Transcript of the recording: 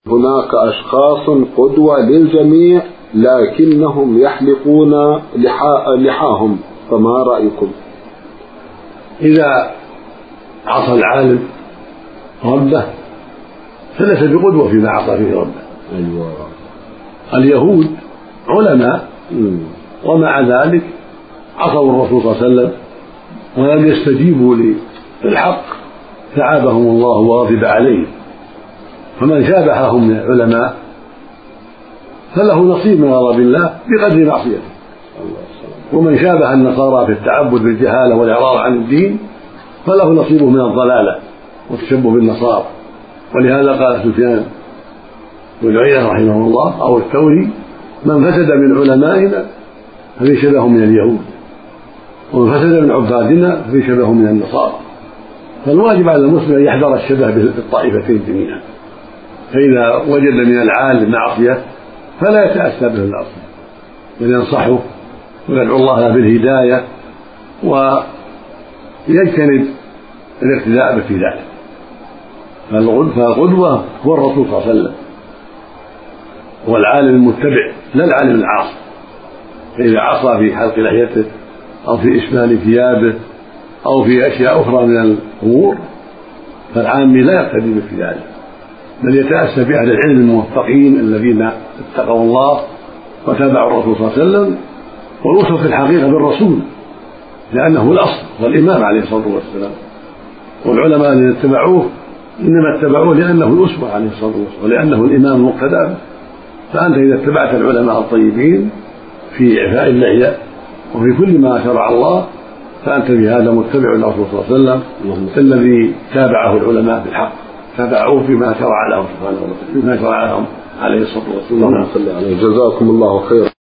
هناك أشخاص قدوة للجميع لكنهم يحلقون لحاهم، فما رأيكم؟ إذا عصى العالم ربه فليس بقدوة فيما عصى فيه ربه. أيوة. اليهود علماء ومع ذلك عصوا الرسول صلى الله عليه وسلم ولم يستجيبوا للحق ثعابهم الله وغضب عليهم. فمن شابههم من العلماء فله نصيب من غضب الله بقدر معصيته، ومن شابه النصارى في التعبد بالجهالة والإعراض عن الدين فله نصيبه من الضلالة والتشبه بالنصارى. ولهذا قال سفيان بن عيينة رحمه الله أو الثوري: من فسد من علمائنا ففي شبه من اليهود، ومن فسد من عبادنا ففي شبه من النصارى. فالواجب على المسلم أن يحذر الشبه بالطائفتين جميعا، فإذا وجد من العالم معصية فلا يتأسى به المعصية، بل ينصحه ويدعو الله بالهداية ويجتنب الاقتداء في ذلك. فالقدوة هو الرسول صلى الله عليه وسلم، هو العالم المتبع لا العالم العاصي. فإذا عصى في حلق لحيته أو في إشمال ثيابه أو في أشياء أخرى من الأمور فالعامي لا يقتدي في ذلك، بل يتأسى بأهل العلم الموفقين الذين اتقوا الله وتابعوا الرسول صلى الله عليه وسلم، والوصف في الحقيقة بالرسول لأنه الأصل والإمام عليه الصلاة والسلام. والعلماء الذين اتبعوه إنما اتبعوه لأنه الأسوة عليه الصلاة والسلام ولأنه الإمام المقتدى به. فأنت إذا اتبعت العلماء الطيبين في إعفاء اللحية وفي كل ما شرع الله فأنت بهذا متبع للرسول صلى الله عليه وسلم الذي تابعه العلماء بالحق، تابعوه فيما شرع لهم سبحانه وتعالى، فيما شرع لهم عليه الصلاة والسلام. جزاكم الله خيرا.